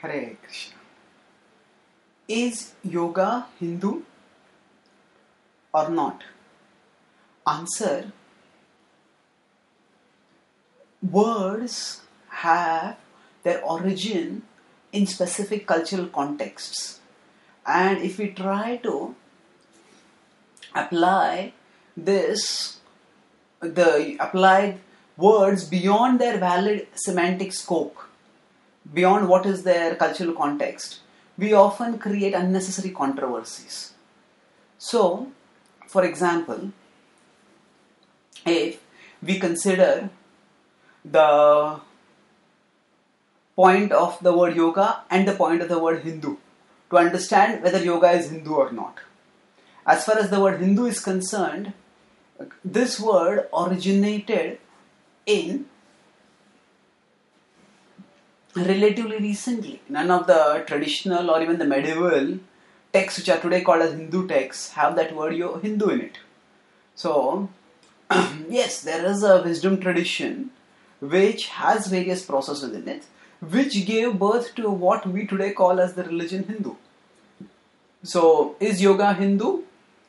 Hare Krishna. Is yoga Hindu or not? Answer: words have their origin in specific cultural contexts, and if we try to apply the applied words beyond their valid semantic scope, beyond what is their cultural context, we often create unnecessary controversies. So, for example, if we consider the point of the word yoga and the point of the word Hindu to understand whether yoga is Hindu or not. As far as the word Hindu is concerned, this word originated in relatively recently. None of the traditional or even the medieval texts which are today called as Hindu texts have that word Hindu in it. So, yes, there is a wisdom tradition which has various processes within it, which gave birth to what we today call as the religion Hindu. So, is yoga Hindu?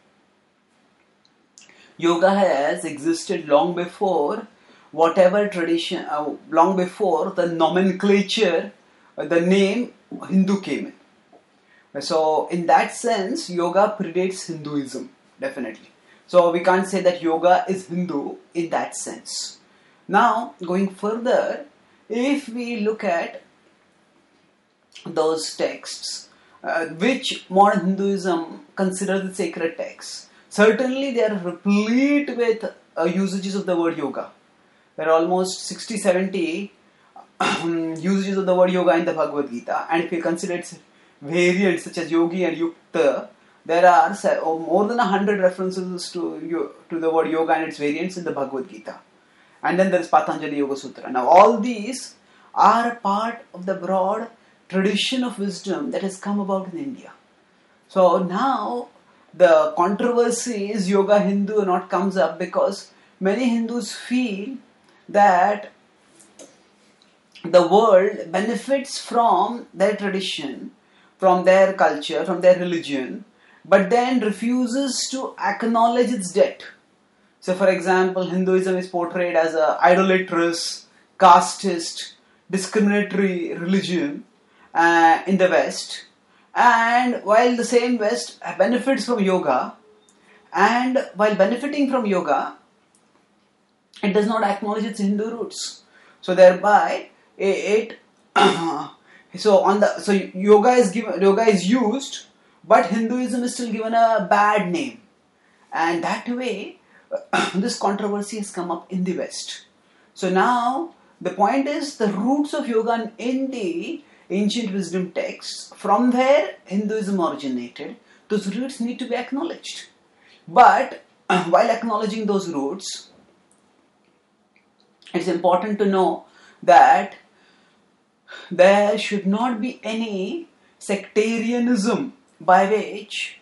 Yoga has existed long before whatever tradition, long before the nomenclature, the name Hindu came in. So, in that sense, yoga predates Hinduism, definitely. So, we can't say that yoga is Hindu in that sense. Now, going further, if we look at those texts, which modern Hinduism considers the sacred texts, certainly they are replete with usages of the word yoga. There are almost 60-70 usages of the word yoga in the Bhagavad Gita, and if you consider its variants such as yogi and yukta, there are more than 100 references to the word yoga and its variants in the Bhagavad Gita. And then there is Patanjali Yoga Sutra. Now all these are part of the broad tradition of wisdom that has come about in India. So now the controversy is yoga Hindu or not comes up because many Hindus feel that the world benefits from their tradition, from their culture, from their religion, but then refuses to acknowledge its debt. So, for example, Hinduism is portrayed as an idolatrous, casteist, discriminatory religion in the West. And while the same West benefits from yoga, and while benefiting from yoga, it does not acknowledge its Hindu roots. So thereby, yoga is used, but Hinduism is still given a bad name, and that way, this controversy has come up in the West. So now the point is the roots of yoga in the ancient wisdom texts, from where Hinduism originated, those roots need to be acknowledged. But while acknowledging those roots, it's important to know that there should not be any sectarianism by which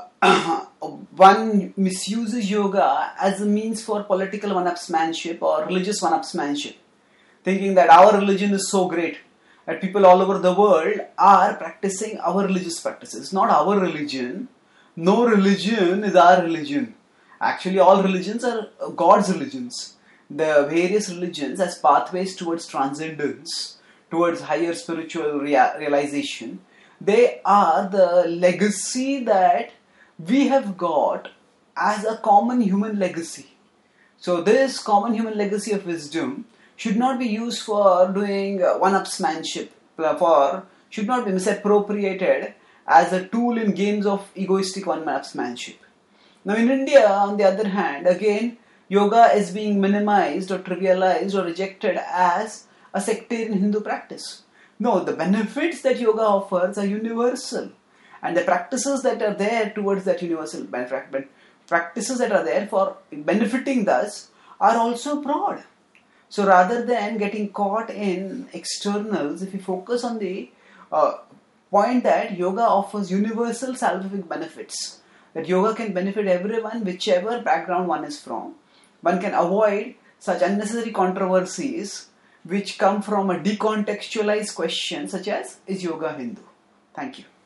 one misuses yoga as a means for political one-upsmanship or religious one-upsmanship, thinking that our religion is so great that people all over the world are practicing our religious practices. It's not our religion. No religion is our religion. Actually, all religions are God's religions. The various religions as pathways towards transcendence, towards higher spiritual realization, they are the legacy that we have got as a common human legacy. So this common human legacy of wisdom should not be used for doing one-upsmanship, should not be misappropriated as a tool in games of egoistic one-upsmanship. Now in India, on the other hand, again, yoga is being minimized or trivialized or rejected as a sectarian Hindu practice. No, the benefits that yoga offers are universal. And the practices that are there towards that universal benefit, practices that are there for benefiting thus, are also broad. So rather than getting caught in externals, if you focus on the point that yoga offers universal salvific benefits, that yoga can benefit everyone, whichever background one is from, one can avoid such unnecessary controversies which come from a decontextualized question such as, is yoga Hindu? Thank you.